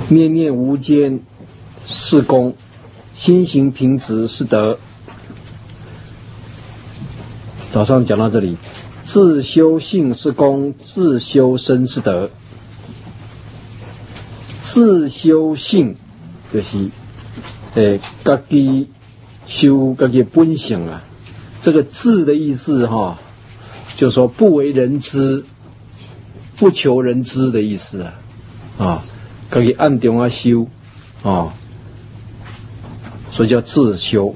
念念无间是功，心行平直是德。早上讲到这里，自修性是功，自修身是德。自修性就是自己修自己本性啊。这个自的意思就是说不为人知，不求人知的意思啊。自己暗中修所以叫自修。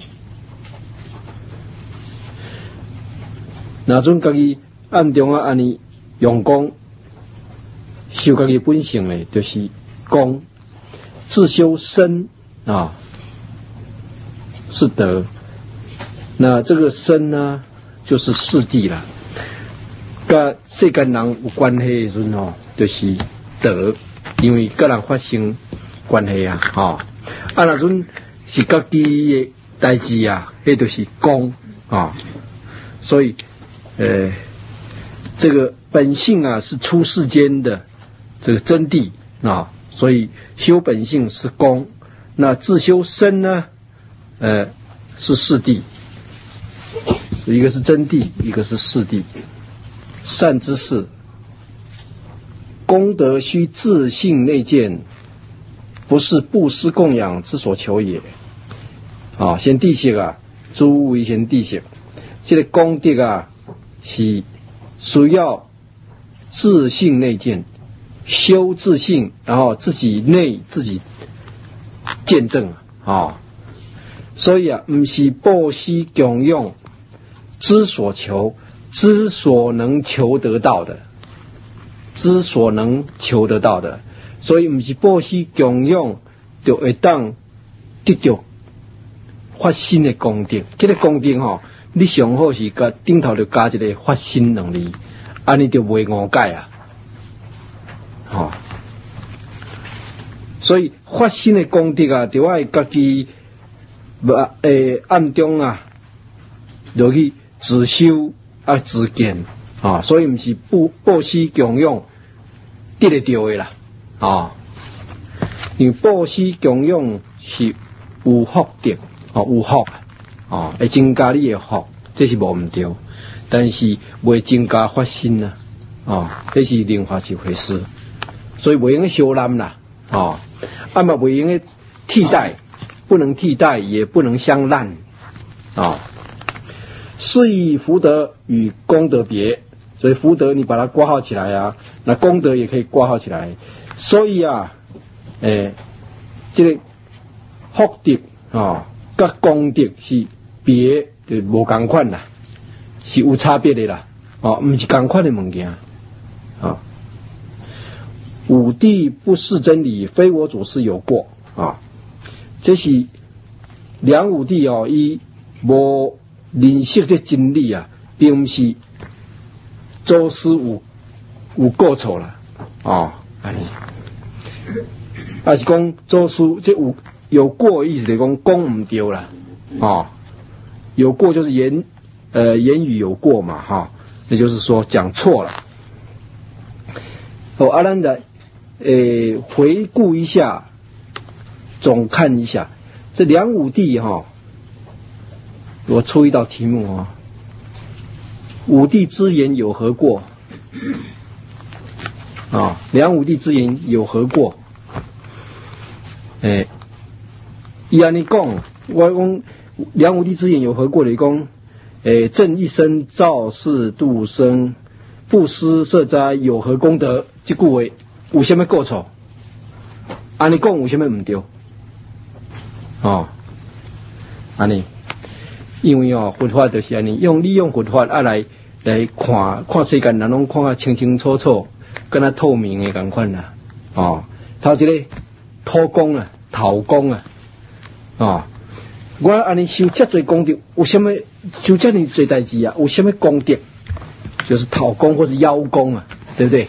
那阵自己暗中安尼用功修自己本性呢，就是功。自修身是德。那这个身呢，就是四谛啦，跟世间人有关系的时候就是德，因为跟人发生关系那阵是自己的代志那就是功所以这个本性是出世间的这个真谛所以修本性是功。那自修身呢是四谛，一个是真谛，一个是四谛。善知识，功德须自性内见，不是布施供养之所求也。先谛识诸为先谛识，这个功德是需要自性内见，修自性，然后自己见证所以不是布施供养之所求，之所能求得到的，所以不是布施供养就会当得到发心的功德。这个功德你上好是甲顶头就加一个发心能力，安尼就袂误解所以发心的功德就要家己暗中落去自修自见所以不是布施供养得得到的啦因为布施供养是有福德有福会增加你的福，这是无唔对，但是袂增加发心这是另外一回事，所以袂用相难啦嘛袂用替代，不能替代也不能相滥是以福德与功德别，所以福德你把它挂号起来那功德也可以挂号起来。所以这个福德跟功德是别就无同款啦，是有差别的啦不是同款的物件五谛不是真理，非我主是有过这是两五谛伊无认识这真理并不是祖师有过错啦是讲祖师这有过意思就是讲讲唔对啦有过就是言语有过嘛也就是说讲错了咱的回顾一下，总看一下这两五谛我出一道题目五谛之言有何过两五谛之言有何过伊安尼讲，我讲两五谛之言有何过的讲正一生造世度生，布施摄灾有何功德，这句话有什么过错？安尼讲有什么唔对安尼因为佛法就是安尼利用佛法来看世间人拢看得清清楚楚，跟他透明的同款啦头一个土公头公我安尼修这多功德，有什么修这么多代志有什么功德？就是讨功或者邀功对不对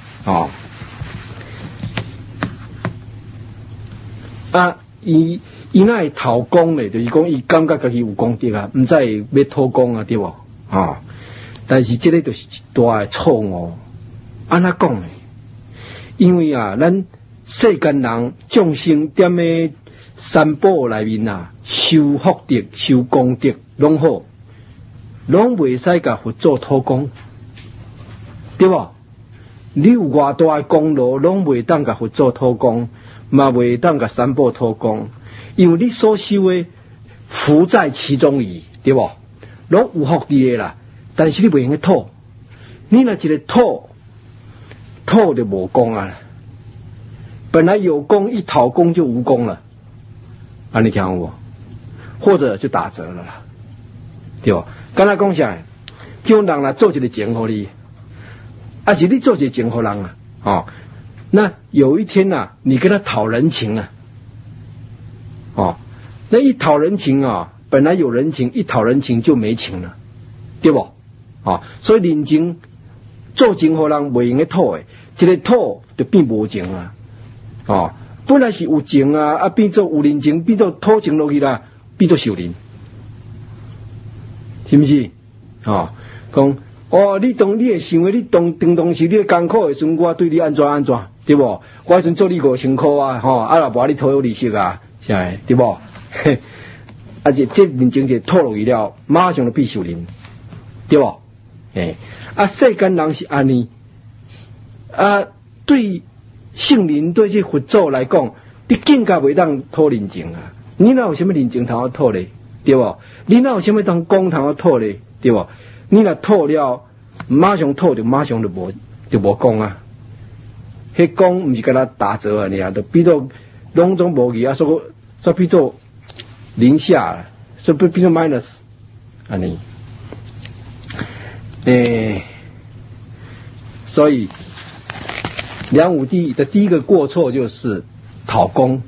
伊那会讨功咧，就是讲伊感觉自己有功德唔知要讨功对不但是这个就是一大的错误。安怎讲呢？因为咱世间人众生踮咧三宝内面啊，修福德、修功德，拢好，拢袂使甲佛祖讨功，对吧？你有偌大的功劳，拢袂当甲佛祖讨功，嘛袂当甲三宝讨功，因为你所修的福在其中矣，对吧？拢有福利的啦，但是你袂用去讨，你若一个讨就无功啊！本来有功，一讨功就无功了，啊，你听我，或者就打折了啦，对吧？刚才讲啥？叫人来做一个情给你，啊，是你做一个情给人啊，哦，那有一天啊，你跟他讨人情啊，哦，那一讨人情啊，本来有人情，一讨人情就没情了，对不？啊，所以人情做情给人袂用去讨的，一个讨就变无情啊。哦，本来是有情啊，啊变做有人情，变做讨情落去啦，变做受人，是不是？哦，讲哦，你会想的，你当时你的艰苦的时候，我对你安怎，对不？我迄阵做你5000块啊，吼，啊若无你讨有利息啊，是咪？对不？啊，这人情就讨落去了，马上就变受人，对不？啊，世间人是安尼，啊，对。圣人对这佛祖来讲，你更加袂当讨人情啊！你哪有什么人情通好讨咧？对不？你哪有什么当公通好讨咧？对不？你若讨了，马上讨就马上就无讲啊！迄讲毋是甲他打折啊，你啊，都比作拢总无去啊，说比作零下，说比作 minus 安尼，所以。梁武帝的第一个过错就是讨功，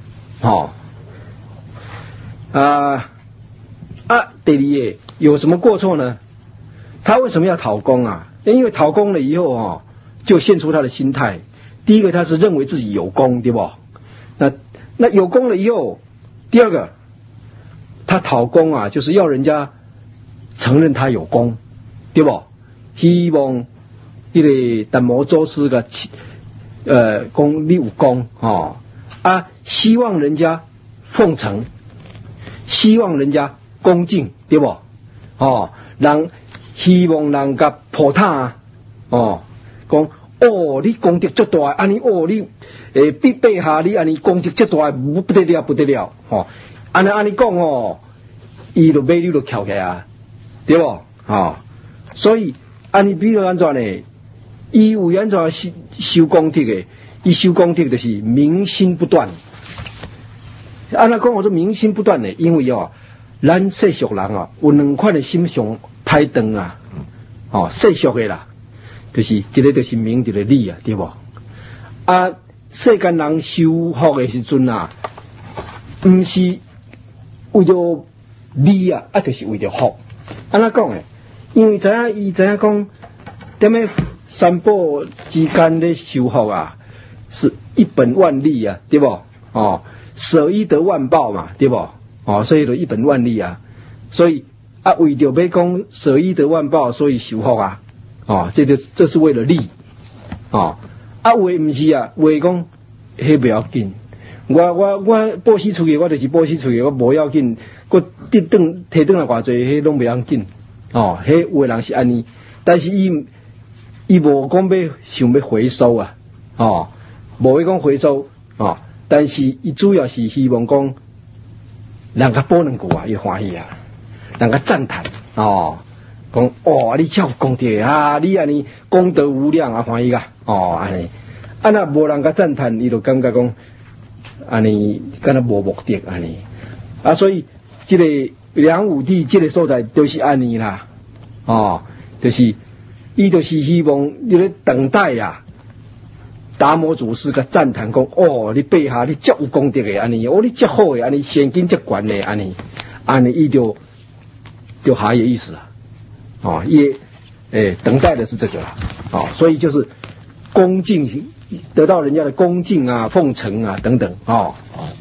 第二有什么过错呢？他为什么要讨功啊？因为讨功了以后就现出他的心态。第一个，他是认为自己有功，对不？那有功了以后，第二个，他讨功啊，就是要人家承认他有功，对不？希望一个达摩祖师个。讲你有功希望人家奉承，希望人家恭敬，对不？人希望人家破塔讲你功德足大，安尼你比陛下你安尼功德足大，不得了安尼讲伊就马溜就翘起来啊，对不？所以安尼比如安怎呢？伊有安怎修功德的？伊修功德就是明心不断。安那讲我说明心不断呢？因为咱世俗人有两款的心上歹长啊，世俗的啦，就是一个就是明，一个理啊，对不？世间人修福的时阵不是为着理就是为着福。安那讲的？因为伊知影讲踮咧三宝之间的修福是一本万利啊，对不？舍一得万报嘛，对不？所以就一本万利啊。所以为着要讲舍一得万报，所以修福这是为了利话不是话讲迄不要紧。我报喜出去，我就是报喜出去，我无要紧。我提转来偌济，迄拢不要紧。迄有的人是安尼，但是伊无讲要想要回收无要讲回收但是伊主要是希望讲人家保两句伊欢喜人家赞叹讲你超功德你安尼功德无量欢喜安尼若无人家赞叹，伊就感觉讲安尼敢若无目的安尼所以这个梁武帝这个所在就是安尼啦就是伊就是希望你咧等待达摩祖师个赞叹讲你陛下你足有功德的安尼你足好的安尼现金足悬的安尼伊就下意思了也等待的是这个了所以就是恭敬，得到人家的恭敬奉承等等好，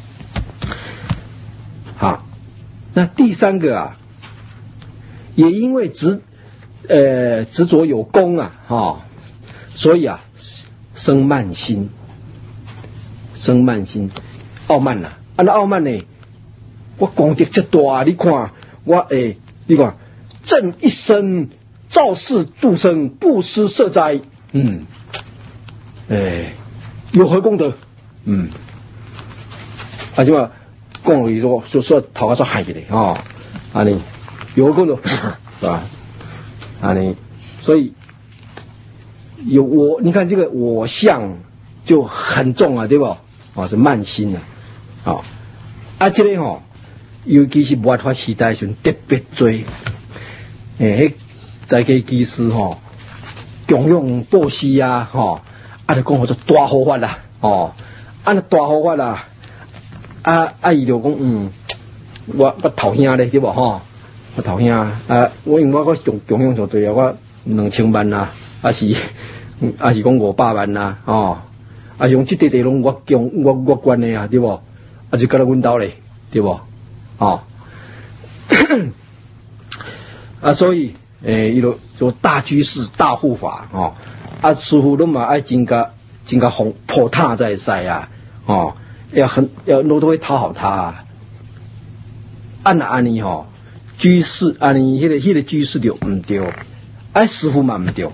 那第三个也因为执着有功所以生慢心生慢心，傲慢啦。那傲慢呢？我功德这大，你看我你看正一生造世度生，布施摄灾，有何功德？就话讲落去说头壳说害起来哦，尼有何功德是吧？尼，所以有我，你看这个我相就很重啊，对不？是慢心啊，这个尤其是末法时代时特别多，在个技师供养布施啊，就讲做大护法啦，那大护法啦，伊就讲我头兄咧，对不？我头兄我因为我供养上对啊，我2000万啦，是讲500万啦，是用这地拢我管的啊，对不？就跟他阮兜咧，对不？所以伊就大居士、大护法师傅都嘛爱真个破塔在塞啊，要都会讨好他。安尼居士安尼迄个居士就唔对，师傅嘛唔对，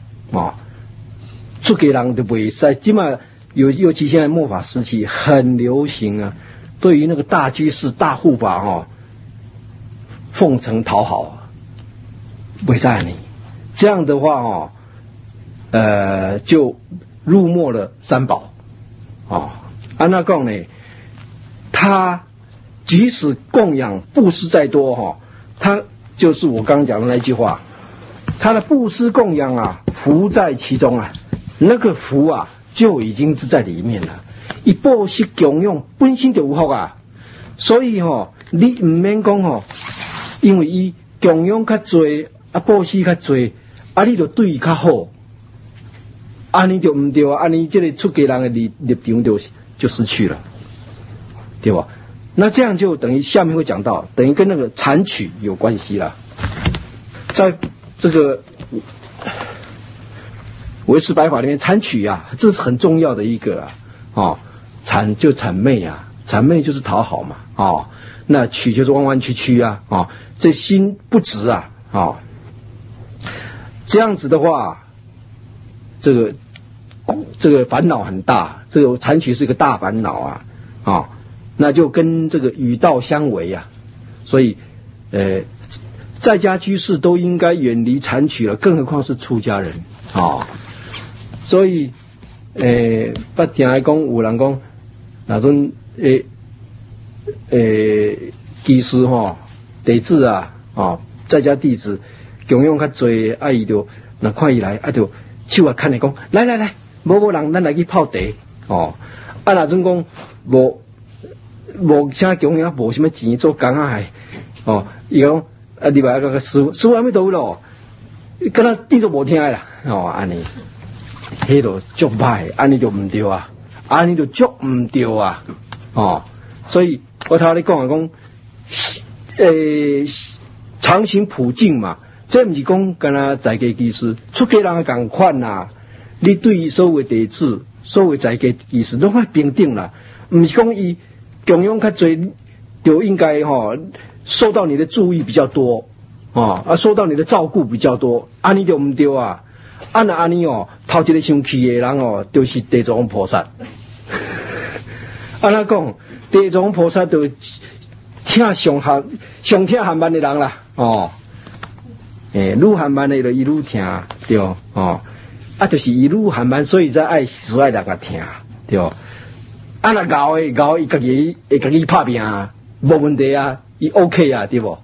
出家人就袂使，即嘛尤其现在末法时期很流行啊，对于那个大居士、大护法奉承讨好，袂使安尼，这样的话就入没了三宝那讲呢，他即使供养布施再多他就是我刚刚讲的那句话，他的布施供养福在其中那个福就已经是在里面了。伊布施供养本身就有福所以你唔免讲因为伊供养较多布施较多你就对伊较好，你就唔对你这个出家人的立场就失去了，对吧？那这样就等于下面会讲到，等于跟那个产取有关系了。在这个唯识白法里面，产取这是很重要的一个谄就谄媚谄媚就是讨好嘛那取就是弯弯曲曲这心不直这样子的话，这个烦恼很大，这个谄取是一个大烦恼那就跟这个与道相违所以在家居士都应该远离谄取了，更何况是出家人所以不听来讲有人讲那种居士弟子在家弟子供养较多伊就那看伊来就手看你讲来无人咱来去泡茶那种讲无啥供养无什么钱做工伊讲你把个师傅还没到咯，跟他弟都无听啦安尼迄度足歹，安尼就唔对安尼就足唔对所以我头咧讲常行普净嘛，这唔是讲干那在家居士，出家人共款你对所有弟子、所有在家居士拢爱平等啦，唔是讲伊供养较多就应该受到你的注意比较多受到你的照顾比较多，安尼就唔对安尼头一个生气的人就是地藏王菩萨。那讲地藏王菩萨就听上听韩慢的人啦愈韩慢的就伊愈听对就是伊愈韩慢，所以才爱人家听对那咬伊家己会家己拍拼无问题伊 OK 对不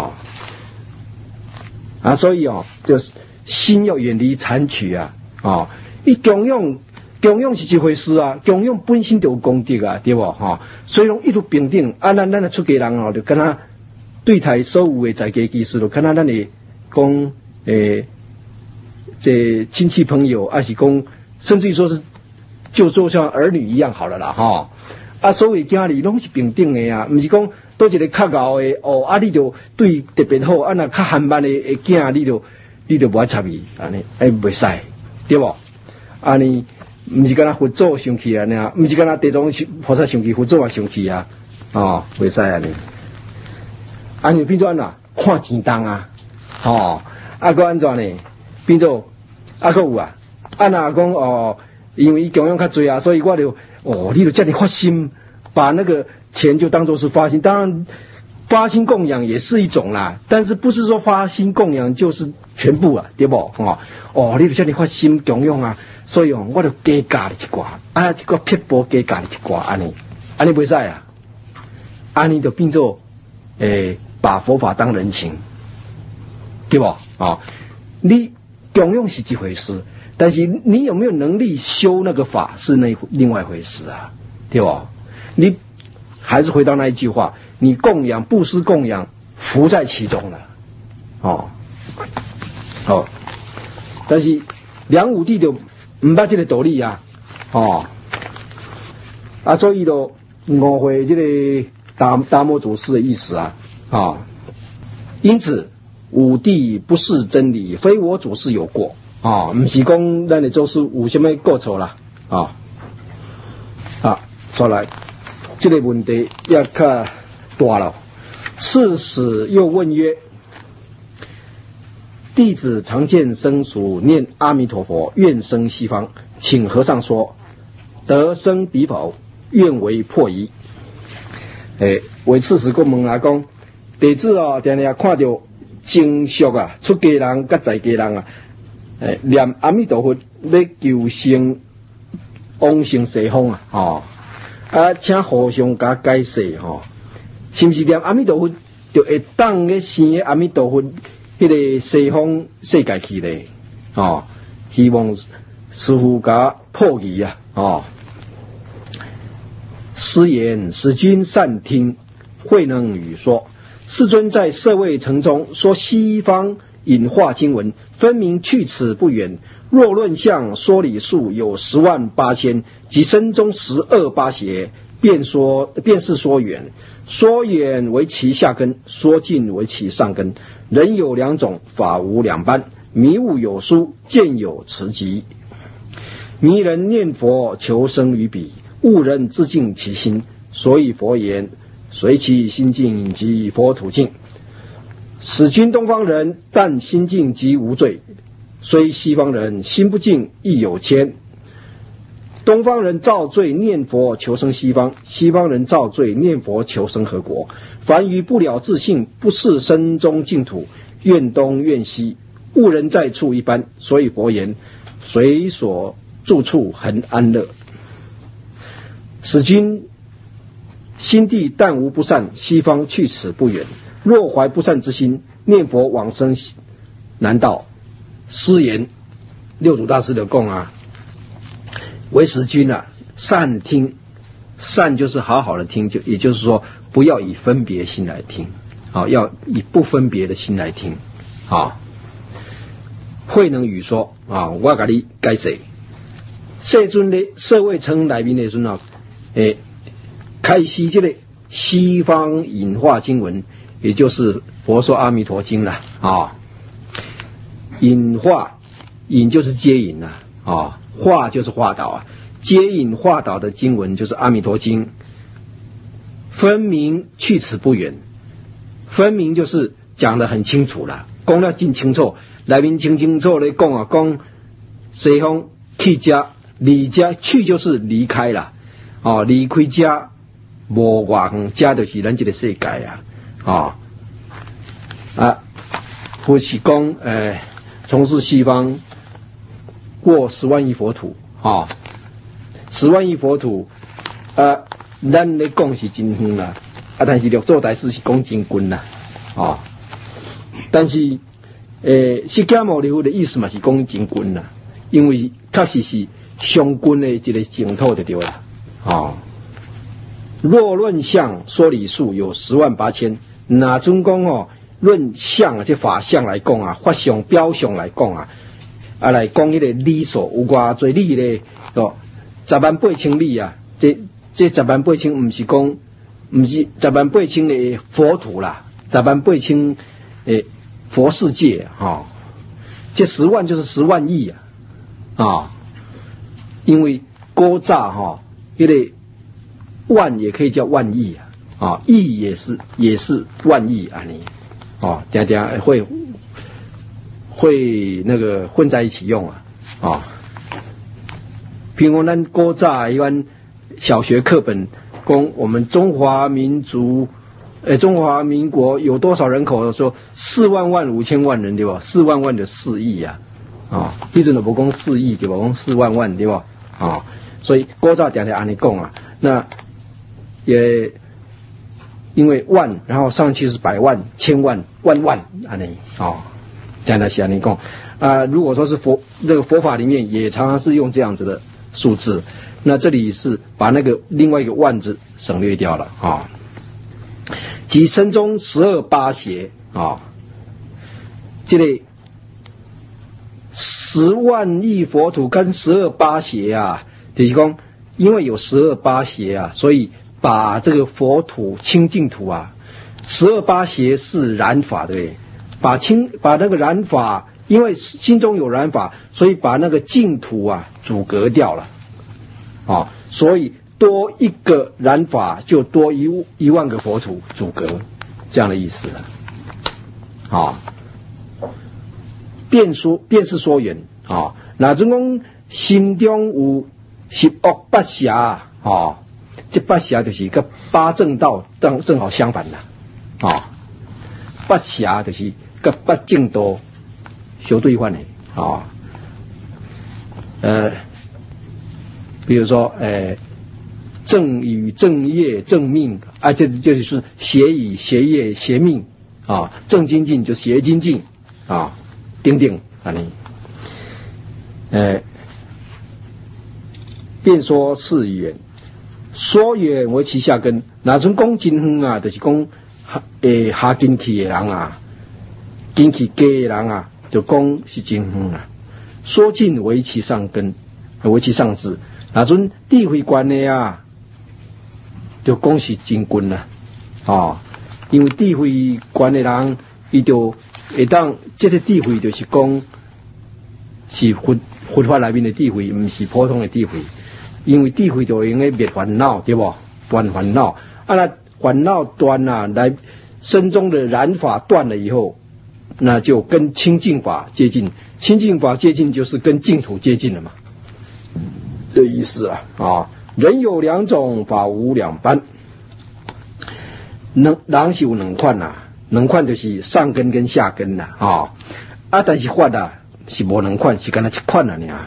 所以就是心要远离谄取伊供养是一回事供养本身就有功德对不所以讲一路平等咱的出家人就跟他对待所有的在家居士就跟他咱的讲这亲戚朋友是讲甚至于说是就做像儿女一样好了啦所有家里拢是平等的不是讲多一个较高的你就对特别好那较憨慢的囝你就不爱插伊安尼袂使对不安尼不是跟他佛祖生气啊，呢，不是跟他地藏菩萨生气，佛祖也生气啊，哦，袂使啊呢。安尼变做哪？看钱重啊，哦，个安怎呢？变做个有啊，若讲哦，因为供养较济啊，所以我就你就这样发心，把那个钱就当作是发心，当然。发心供养也是一种啦，但是不是说发心供养就是全部啊，对不？你就叫你发心供养啊，所以我就加加你一寡，这个撇波加加你一寡，安尼袂使啊，安尼就变作把佛法当人情，对不？你供养是一回事，但是你有没有能力修那个法是另外一回事啊，对不？你还是回到那一句话。你供养布施供养福在其中了，但是梁武帝就唔捌这个道理啊，所以就误会这个达摩祖师的意思啊，因此武帝不是真理，非我祖师有过不是讲咱的祖师有什么过错啦再来这个问题也较大了。刺史又问曰：弟子常见僧俗念阿弥陀佛，愿生西方，请和尚说得生彼否？愿为破疑。为刺史跟问讲，弟子常常看到经俗啊，出家人甲在家人啊，念阿弥陀佛要求生往生西方请和尚甲解释是不是念阿弥陀佛就会当个生阿弥陀佛迄个西方世界去咧？希望师父甲破疑啊！师言：使君善听，慧能语说。世尊在舍卫城中说西方隐化经文，分明去此不远。若论相，说理数有108000，即身中12邪，便是说远。说远为其下根，说近为其上根。人有两种，法无两般。迷悟有疏，见有慈疾。迷人念佛求生于彼，悟人自净其心。所以佛言：随其心境即佛土净。使君东方人，但心净即无罪；虽西方人，心不净亦有愆。东方人造罪念佛求生西方，西方人造罪念佛求生何国？凡于不了自性，不是身中净土，愿东愿西，悟人在处一般。所以佛言：随所住处恒安乐。使君心地但无不善，西方去此不远。若怀不善之心，念佛往生难道？师言：六祖大师就讲为使君善听，善就是好好的听，也就是说不要以分别心来听，要以不分别的心来听。慧能语说我给你解释。世尊的舍卫城内面的时候开示这个西方隐化经文，也就是佛说阿弥陀经了隐化，隐就是接引化就是化导接引化导的经文就是阿弥陀经。分明去此不远，分明就是讲得很清楚了，讲得真清楚，内面清楚的讲西方去家离家，去就是离开了离开家无外远，家就是咱这个世界或是讲从事西方过10万亿佛土10万亿佛土咱咧讲是真远啦但是六祖大师是讲真近啦但是释迦牟尼佛的意思嘛是讲真近啦，因为确实是上近的一个净土就对啦若论相，说理数有108000，哪准讲论相这法相来讲法相表相来讲来讲迄个理数有偌侪理咧108000理这108000不是讲不是108000的佛土啦，108000的佛世界这10万就是10万亿因为古早哈，因为万也可以叫万亿啊，亿也是万亿啊，你常常会那个混在一起用比如咱古早一般小学课本讲我们中华民国有多少人口？说4,500,000人对吧？4万的4亿一直都不讲4亿对吧？讲4万对吧？所以古早常常按你讲那也因为万，然后上去是百万、千万、万按你常常是按你讲如果说是这个佛法里面也常常是用这样子的数字，那这里是把那个另外一个万字省略掉了即身中12八邪这类10万亿佛土跟12八邪就是说因为有12八邪所以把这个佛土清净土12八邪是染法对不对？把那个染法，因为心中有染法，所以把那个净土阻隔掉了所以多一个染法就多一万个佛土阻隔，这样的意思便是说远那种讲心中有10恶八邪这八邪就是跟八正道正好相反八邪就是跟八正道相对反的比如说正语、正业、正命这就是邪语、邪业、邪命正精进就邪精进等等便说是远，说远为其下根。那种讲真远就是讲下根去的人根去低的人就讲是真远说近为其上根，为其上智。那种智慧观的就讲是真近因为智慧观的人，伊就会当这个智慧就是讲是佛法里面的智慧，不是普通的智慧。因为智慧就用来灭烦恼，对不？断烦恼那烦恼断来身中的染法断了以后，那就跟清净法接近。清净法接近就是跟净土接近了嘛，这意思人有两种，法无两般。人是有两款两款就是上根跟下根但是法是无两款，是干那一款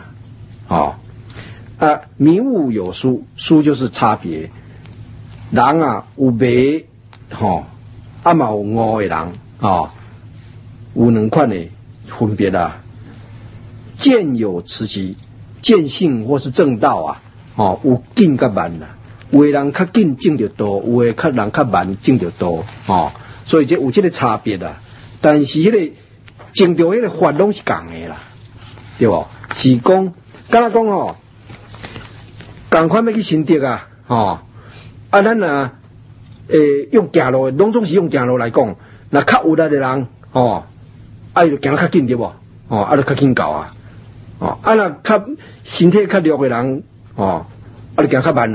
迷悟有殊，殊就是差别。人有迷嘛有悟的人有两款的分别见有持其见性或是正道有紧甲慢有的人较紧证得多，有的人较慢证得多所以这有这个差别但是那个证到那个法拢是同的啦，对不？是讲敢若讲同款要去心得咱用走路拢总是用走路来讲，那较有力的人就行较紧对不？就较紧到那较身体较弱的人就行较慢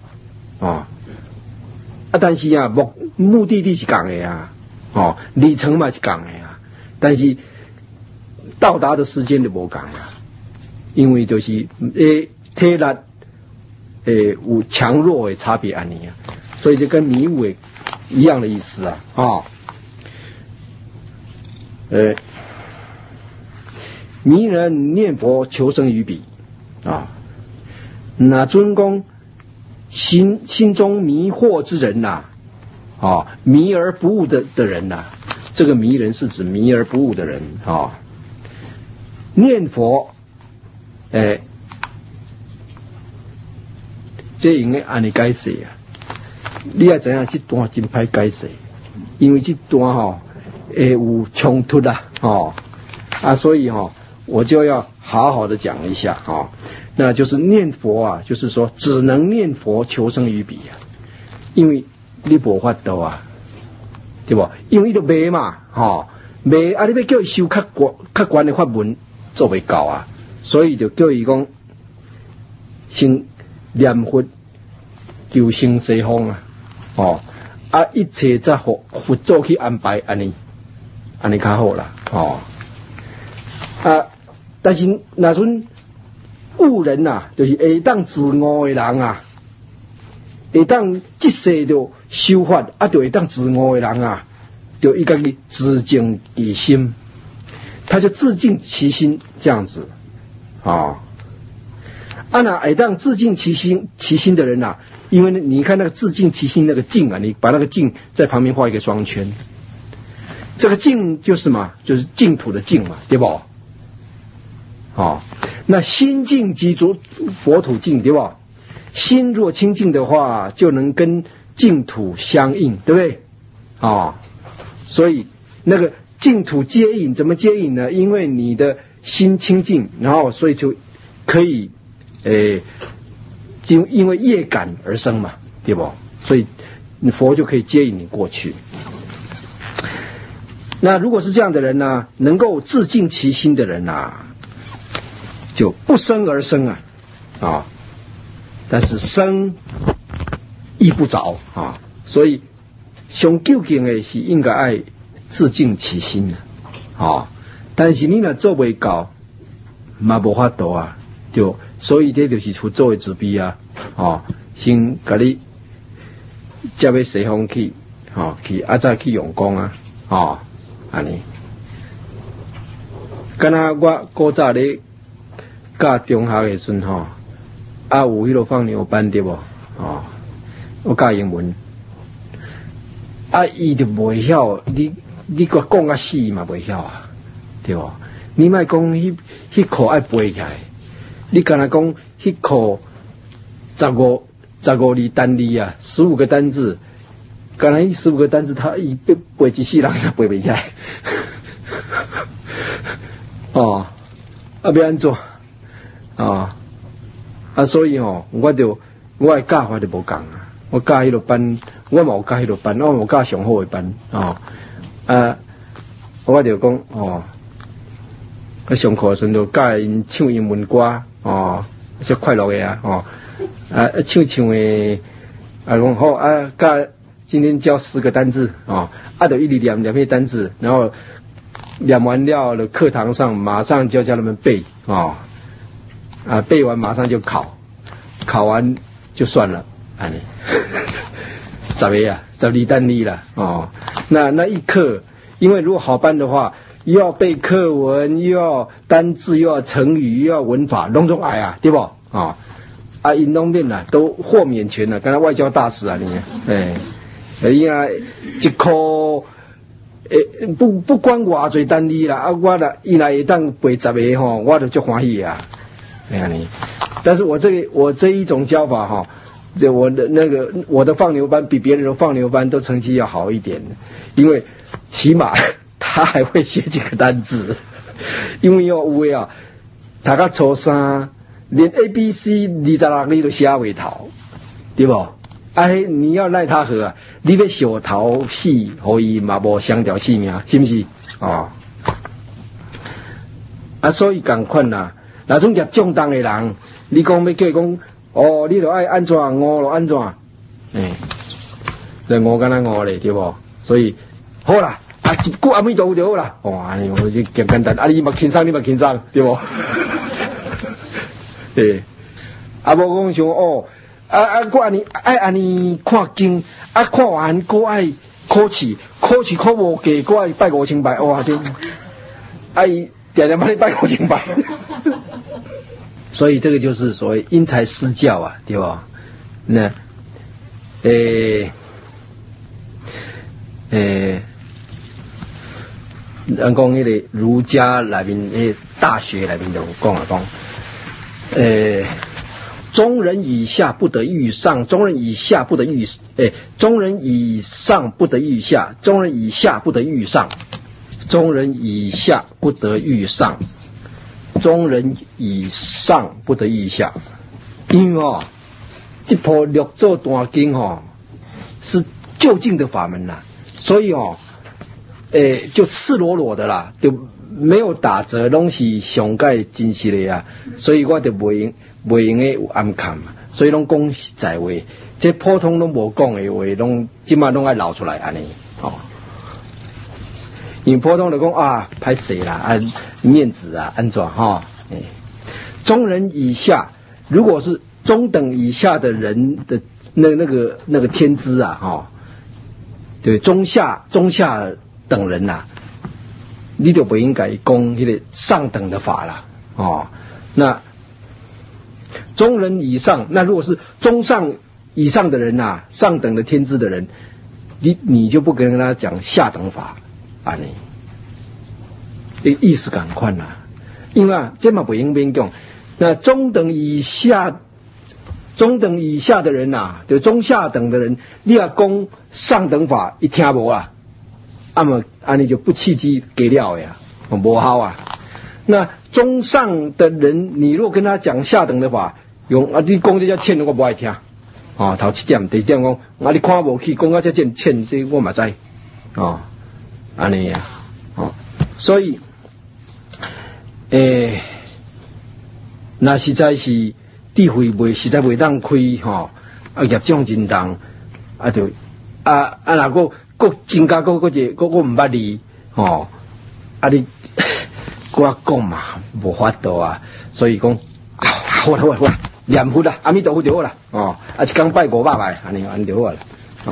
但是目的地是同的里程嘛是同的但是到达的时间就无同因为就是体力有强弱的差别而已所以就跟迷悟一样的意思迷人念佛求生于彼那尊公心中迷惑之人迷而不悟的人这个迷人是指迷而不悟的人念佛这应该按你解释你要怎样这段真歹解释，因为这段有冲突所以我就要好好的讲一下那就是念佛就是说只能念佛求生于彼因为你无法度对不？因为你都没嘛没你要叫他修较悬的法门做不到所以就叫他讲先念佛求生西方啊，一切再互佛祖去安排，安尼较好啦，但是那阵悟人就是会当自我的人啊，会当即世就修法，就会当自我的人就伊家己自净其心，他就自净其心这样子那会当自净其心的人因为你看那个自净其心那个净你把那个净在旁边画一个双圈，这个净就是嘛，就是净土的净嘛，对不？那心净即足佛土净，对吧？心若清净的话，就能跟净土相应，对不对？所以那个净土接引，怎么接引呢？因为你的心清净，然后所以就可以就因为业感而生嘛，对不？所以佛就可以接引你过去。那如果是这样的人呢，能够自净其心的人就不生而生但是生亦不着所以上究竟的是应该爱自净其心但是你若做不到，嘛无法度就所以这就是佛祖的慈悲先给你接到西方去去再去用功安尼。敢若我古早咧教中学的时阵有迄个放牛班对不？我教英文伊就袂晓，你个讲啊死嘛袂晓对不？你莫讲迄课爱背起来，你敢若讲迄课15字单字15个单字，敢若15个单字他背一世人也背袂起来要安怎所以我的教法就无共我教迄个班，我嘛有教迄个班，我有教上好的班我就讲我上课的时候就教因唱英文歌是快乐的唱的讲好教今天教10个单字就一直念那单字，然后念完了的课堂上马上就叫他们背背完马上就考完就算了12单字了那一课，因为如果好班的话，又要背课文，又要单字，又要成语，又要文法，拢总爱对不因拢面都豁免权刚才外交大使你一科不管偌侪单字啦我啦伊来会当背10个我就足欢喜但是我这一种教法就我的放牛班比别人的放牛班都成绩要好一点，因为起码他还会写几个单字，因为有的读到初3连 ABC26 字都写袂透，对不？你要奈他何你要小头死，可以嘛无相条性命，是不是所以同款那种业障重的人，你讲要叫伊讲你就爱安怎悟就安怎就悟敢若悟咧，对不？所以好啦一句阿弥陀佛就好啦安尼我就简单你嘛轻松对不无讲像我安尼看经看完我爱考试考无过我爱拜5000拜这伊点点把你拜5000拜所以这个就是所谓因材施教对吧？那人讲那个儒家内面大学内面就讲中人以下不得欲上，中人以下不得欲中人以上不得欲下，中人以下不得欲上，中人以下不得欲上，中人以上不得欲下。因为这部六祖大经是究竟的法门所以就赤裸裸的啦，就没有打折，拢是上盖真实的啊，所以我就袂用诶有暗看嘛，所以拢讲实在话，这普通拢无讲诶话，拢即马拢爱流出来安尼哦。因为普通就讲啊，歹势啦，啊面子啊，安怎哈？中人以下，如果是中等以下的人的那个天资啊，哈，对，中下等人呐，你就不应该讲迄个上等的法啦，哦，那中人以上，那如果是中上以上的人呐，上等的天资的人，你就不跟他讲下等法啊，你意思赶快啦，因为啊，这嘛不应该讲。那中等以下的人呐，就中下等的人，你要讲上等法，一听无啊，那么安尼就不契机给了呀，无好啊。那中上的人，你如果跟他讲下等的法，用啊，你讲这叫欠，我不爱听。哦，头七点，第一点讲，啊，你看无去，讲啊这欠，这我嘛知。哦，安尼呀，哦，所以，那实在是智慧实在袂当开吼，啊业障真重，啊就那个增加个唔捌你吼，啊你我讲嘛无法度啊，所以讲好啦，念佛啦，阿弥陀佛就好啦，哦，啊一天拜500拜，安尼就好啦，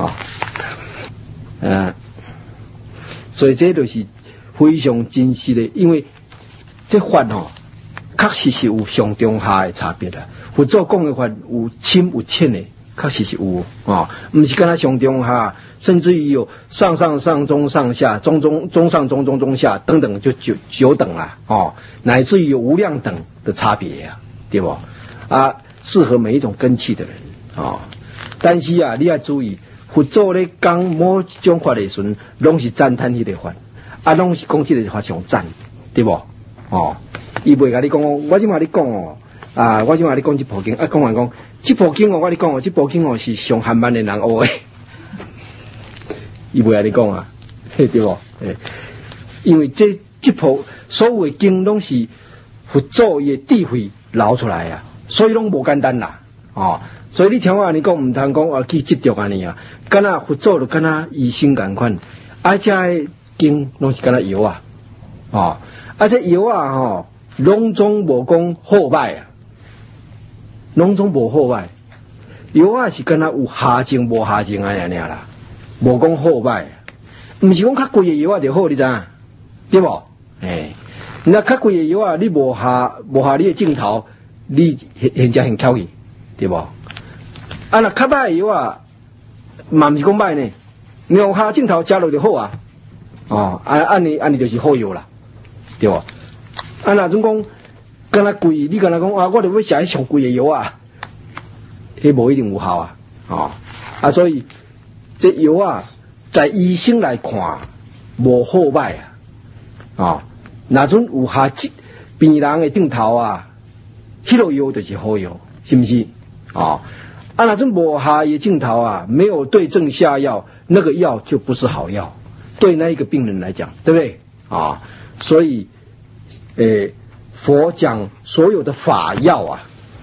哦，所以这就是非常真实的，因为这法吼。确实是有上中下的差别啦。佛祖讲的法有深有浅的，确实是有啊，不是跟他上中下，甚至于有上中上下，中上中下等等，就九等啦，哦，乃至于有无量等的差别呀，对不？啊，适合每一种根器的人啊。但是啊，你要注意，佛祖咧讲某种法的时阵，拢是赞叹迄个法，啊，拢是讲这个法上赞，对不？哦。伊袂甲你讲哦，我即马你讲哦，啊，我即马你讲这部经，啊，讲完讲，这部经哦，我你讲哦，这部经哦是上汉版的人学的，伊袂甲你讲啊，对不？因为这部所有的经拢是佛祖的智慧流出来啊，所以拢无简单啦，哦，所以你听我安尼讲，唔通讲啊去执着安尼啊，敢若佛祖就敢若医生共款，啊，这经拢是敢若药啊，哦，啊，这药啊，吼。拢总无讲好歹啊，拢总无好歹，药啊是敢若有下症无下症安尼啦，无讲好歹，毋是讲较贵的药啊就好，你知影对无？那较贵的药啊，你无下你的镜头，你现在很巧去，对无？啊，那较歹的药啊，嘛毋是讲歹呢，用下镜头加落就好啊，哦，安尼就是好药啦，对无？啊，那种讲，敢若贵，你敢若讲啊，我就要食迄上贵的药啊，迄无一定有效啊，哦，啊，所以这药啊，在医生来看无好歹啊，哦，那种有下病人的顶头啊，迄落药就是好药，是不是？哦，啊，那种无下的镜头啊，没有对症下药，那个药就不是好药，对那一个病人来讲，对不对？啊，所以。佛讲所有的法药啊，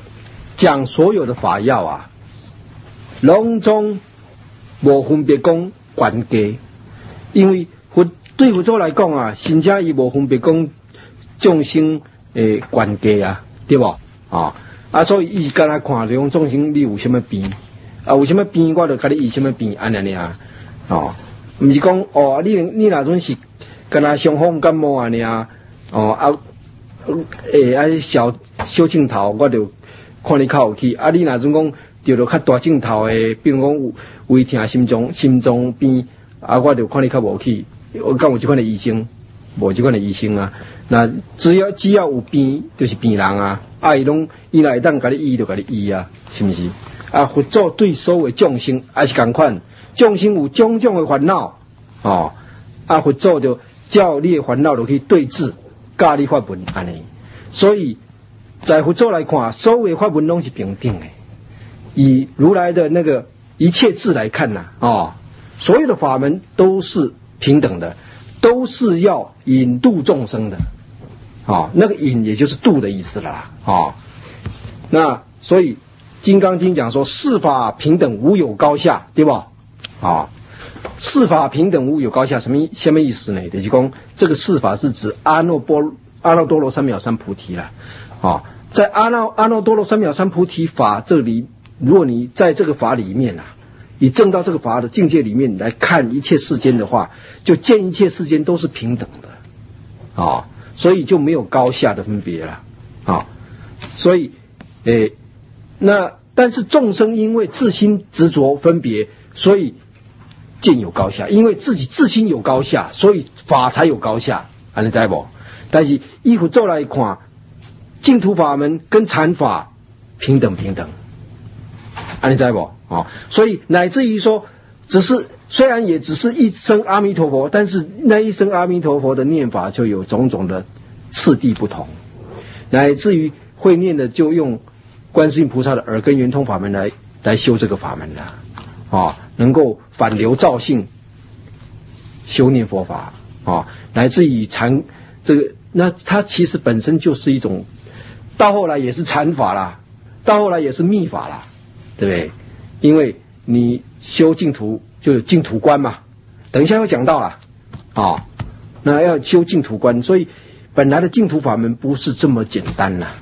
拢总无分别讲悬低，因为对佛祖来讲啊，甚至伊无分别讲众生悬低啊，对不？啊，所以伊敢若看两众生你有什么病啊，有什么病我就甲你医什么病安尼啊，哦，毋是讲哦，你若阵是敢若伤风感冒安尼啊。哦啊，小镜头我就看你较有气，啊，你若种讲着较大镜头的，比如讲有胃疼、心脏病，啊，我就看你较无气。我讲有这款的医生，无这款的医生啊。那只要有病，就是病人啊。啊，伊若会当甲你医，就甲你医啊，是不是？啊，佛祖对所有众生也是同款，众生有种种的烦恼，哦，啊，佛祖就叫你的烦恼落去对治。教你法门安尼，所以在佛祖来看，所有的法门拢是平等的。以如来的那个一切智来看呐，所有的法门都是平等的，都是要引度众生的。 那个隐也就是度的意思了啦。那所以《金刚经》讲说四法平等无有高下，对吧？四法平等无有高下，什么意思呢？就是说这个四法是指阿耨多罗三藐三菩提了。在阿耨多罗三藐三菩提法这里，如果你在这个法里面你证到这个法的境界里面来看一切世间的话，就见一切世间都是平等的所以就没有高下的分别了所以但是众生因为自心执着分别，所以见有高下，因为自己自心有高下，所以法才有高下，你知道不？但是依佛做来看，净土法门跟禅法平等，你知道不？所以乃至于说，虽然也只是一声阿弥陀佛，但是那一声阿弥陀佛的念法就有种种的次第不同，乃至于会念的就用观世音菩萨的耳根圆通法门来修这个法门了能够反流照性修念佛法乃至于禅这个，那它其实本身就是一种，到后来也是禅法啦，到后来也是密法啦，对不对？因为你修净土就有净土观嘛，等一下会讲到啦那要修净土观，所以本来的净土法门不是这么简单啦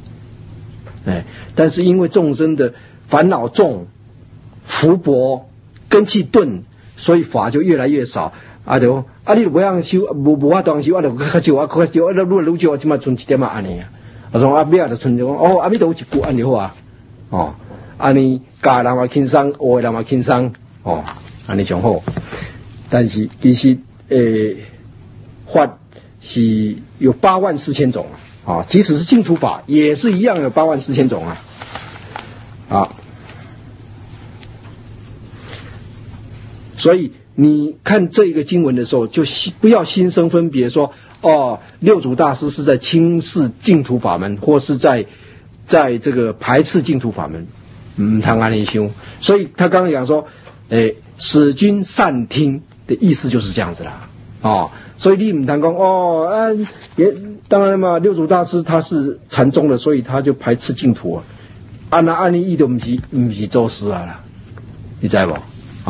但是因为众生的烦恼重、福薄、根气钝，所以法就越来越少你不要修，无法当修，就较少，愈少，起码存一点安尼说尾就存阿弥陀佛一句安就好安尼教人嘛轻松，学人嘛轻松安尼上好。但是其实法是有84000种即使是净土法也是一样有84000种所以你看这个经文的时候，就不要心生分别说六祖大师是在轻视净土法门，或是在这个排斥净土法门，他安尼修。所以他刚刚讲说使君善听的意思就是这样子啦所以你唔谈讲当然嘛，六祖大师他是禅宗的，所以他就排斥净土那安尼意都不是做事啦，你知不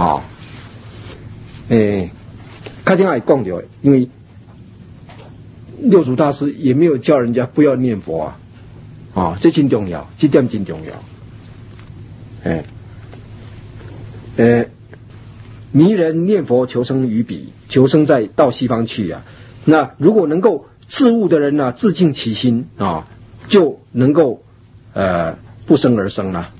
开天也讲到，因为六祖大师也没有叫人家不要念佛这真重要，这点真重要迷人念佛求生于彼，求生到西方去那如果能够自悟的人自净其心就能够不生而生了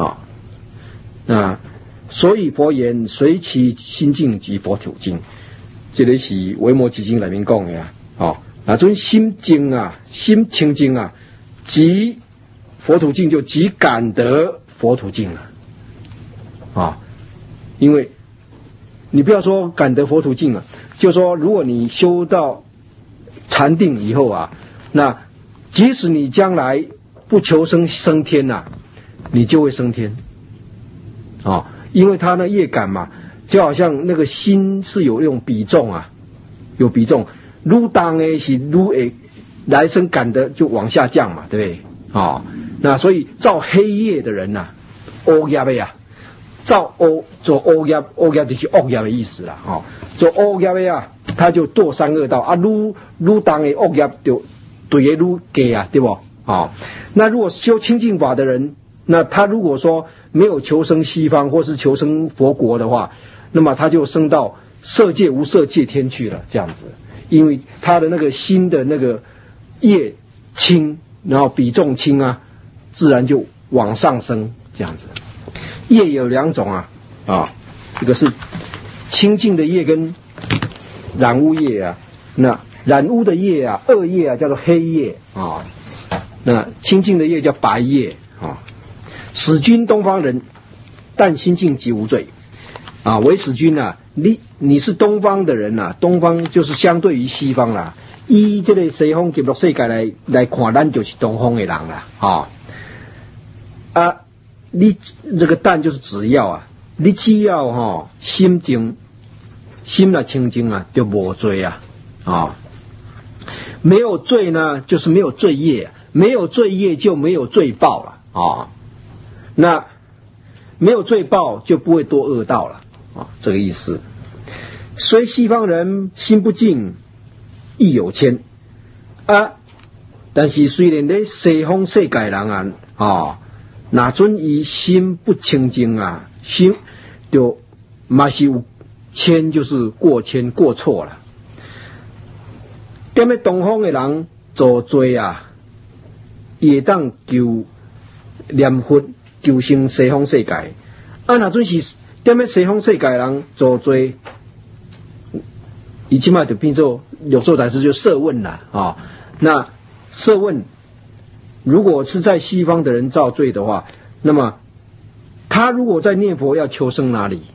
那所以佛言随其心境即佛土净，这个是维摩诘经里面讲的那种心净心清净即佛土净，就即感得佛土净了因为你不要说感得佛土净就说如果你修到禅定以后那即使你将来不求升天你就会升天因为他那业感嘛，就好像那个心是有用比重有比重，愈当的是愈来生感的就往下降嘛，对不对那所以造黑夜的人恶业的造做恶业就是恶业的意思啦做恶业的他就堕三恶道愈当的恶业就对的愈加对不那如果修清净法的人，那他如果说没有求生西方或是求生佛国的话，那么他就升到色界无色界天去了，这样子，因为他的那个心的那个业轻，然后比重轻自然就往上升，这样子。业有2种一个是清净的业跟染污业那染污的业恶业叫做黑业那清净的业叫白业使君东方人，但心境即无罪为使君你是东方的人东方就是相对于西方啦，以这个西方极乐世界来看，咱就是东方的人啦你这个但就是只要你只要心净，心清净就无罪没有罪呢，就是没有罪业，没有罪业就没有罪报了啊。那没有罪报就不会多恶道了啊，这个意思。虽西方人心不净，意有谦啊，但是虽然咧西方世界人啊，哪准伊心不清净啊，心就嘛是有谦，就是过谦过错了。踮咧东方的人做罪啊，也当求念佛求生西方世界。啊，哪准是踮咧西方世界人做罪，伊即马就变做有做代志就设问了啊。那设问，如果是在西方的人造罪的话，那么他如果在念佛要求生哪里？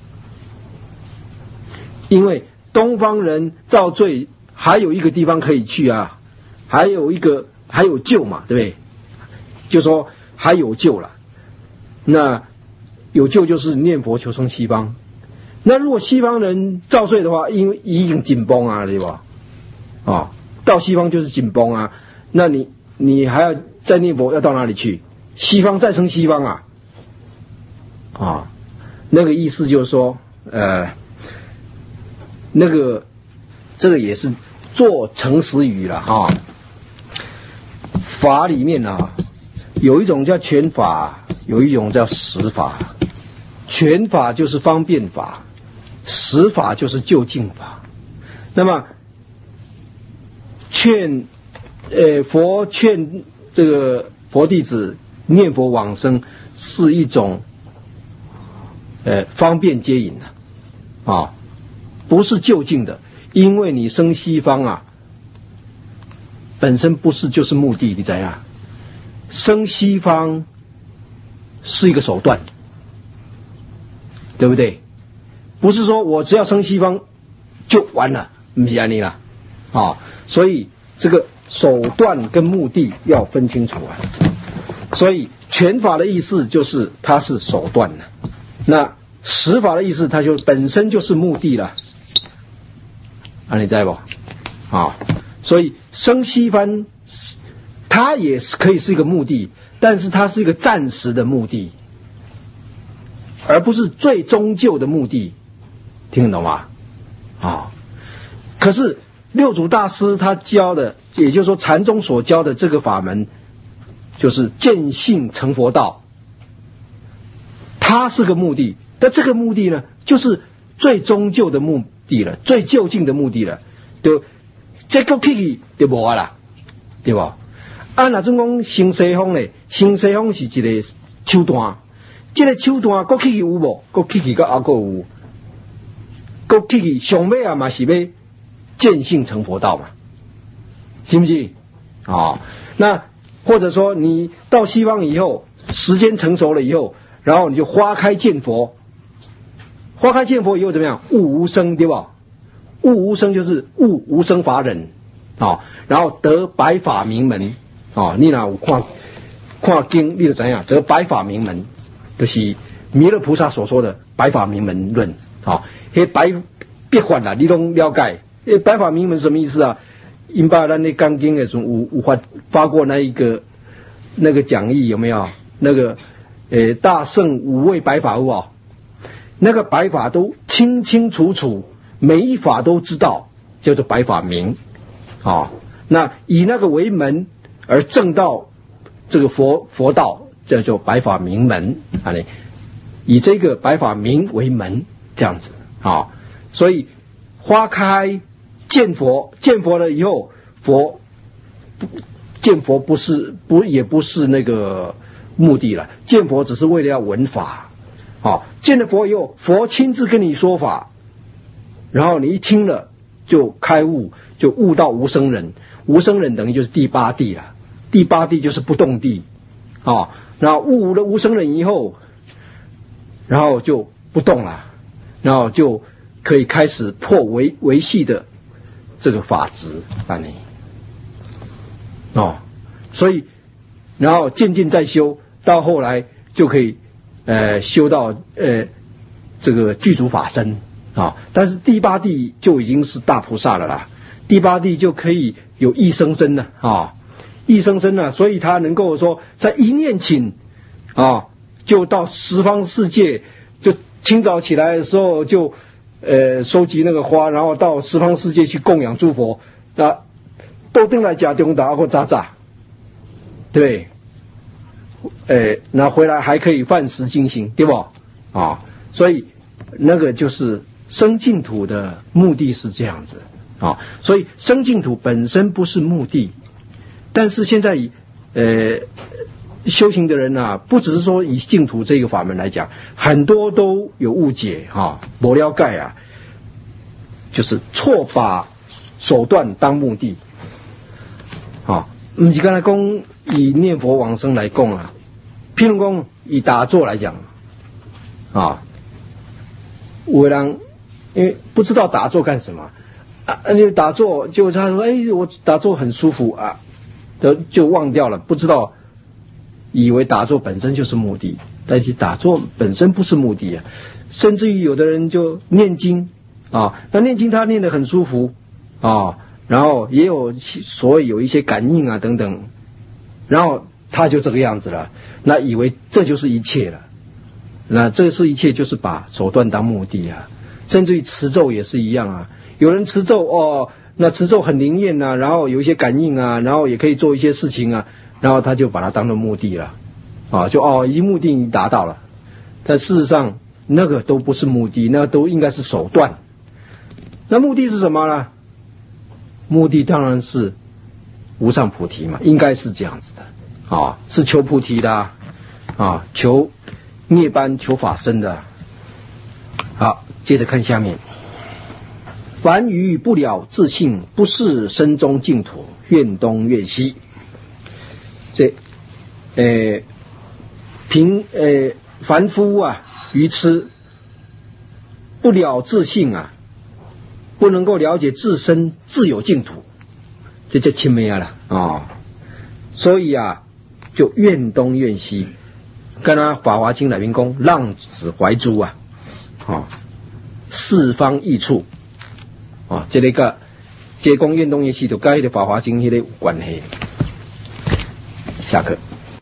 因为东方人造罪还有一个地方可以去啊，还有救嘛，对不对？就说还有救了。那有救就是念佛求生西方。那如果西方人造罪的话，因为已经紧绷啊，对吧？啊，到西方就是紧绷啊。那你还要再念佛，要到哪里去？西方再生西方啊，那个意思就是说，这个也是做诚实语了啊。法里面有一种叫权法，有一种叫实法。权法就是方便法，实法就是究竟法。那么佛劝这个佛弟子念佛往生是一种方便接引的不是究竟的。因为你生西方本身不是就是目的，你知道生西方是一个手段，对不对？不是说我只要生西方就完了，不是这样啦所以这个手段跟目的要分清楚所以权法的意思就是它是手段的，那实法的意思它就本身就是目的了你知道不所以生西方它也是可以是一个目的，但是它是一个暂时的目的，而不是最终究的目的，听得懂吗？可是六祖大师他教的，也就是说禅宗所教的这个法门，就是见性成佛道，它是个目的，但这个目的呢，就是最终究的目的了，最究竟的目的了，就这个去就无啦，对吧？那种讲生西方呢，生西方是一个手段，这个手段过去有无？过去到还有，过去上尾嘛是要见性成佛道嘛，是不是？那或者说你到西方以后，时间成熟了以后，然后你就花开见佛，花开见佛以后怎么样？悟无生，对吧？悟无生就是悟无生法忍然后得白法明门你若有看经，你就知样得白法明门，就是弥勒菩萨所说的白法明门论那白别法啦，你都了解。白法明门什么意思啊？因把咱那刚经的时候有发过那个讲义有没有？那个大圣五位白法悟那个白法都清清楚楚，每一法都知道，叫做白法明那以那个为门而证到这个佛道，叫做白法明门以这个白法明为门，这样子所以花开见佛，见佛了以后，见佛也不是那个目的了，见佛只是为了要闻法见了佛以后，佛亲自跟你说法，然后你一听了就开悟，就悟到无生忍。无生忍等于就是第八地了，第八地就是不动地然后悟了无生忍以后，然后就不动了，然后就可以开始破维系的这个法执所以然后渐渐再修，到后来就可以修到这个具足法身但是第八地就已经是大菩萨了啦，第八地就可以有益生生呢益生生呢，所以他能够说在一念顷就到十方世界，就清早起来的时候就收集那个花，然后到十方世界去供养诸佛，那都登来家中打或渣渣，对，那回来还可以饭食精行，对不所以那个就是生净土的目的是这样子所以生净土本身不是目的，但是现在修行的人不只是说以净土这个法门来讲，很多都有误解没了解就是错把手段当目的不是刚才讲以念佛往生来讲譬如讲以打坐来讲有的人因为不知道打坐干什么就打坐，就他说我打坐很舒服就忘掉了，不知道以为打坐本身就是目的，但是打坐本身不是目的甚至于有的人就念经那念经他念得很舒服然后也有所谓有一些感应等等，然后他就这个样子了，那以为这就是一切了，那这是一切就是把手段当目的甚至于持咒也是一样有人持咒那持咒很灵验然后有一些感应然后也可以做一些事情然后他就把它当成目的了就一目的已经达到了，但事实上那个都不是目的，那都应该是手段。那目的是什么呢？目的当然是无上菩提嘛，应该是这样子的是求菩提的求涅槃求法身的。好，接着看下面，凡愚不了自性，不是身中净土，愿东愿西。这凡夫愚痴不了自性不能够了解自身自有净土，这就亲没了所以就愿东愿西，跟他法华经里面讲浪子怀珠四方益处这个讲愿东愿西就跟那个法华经那个有关系。下课。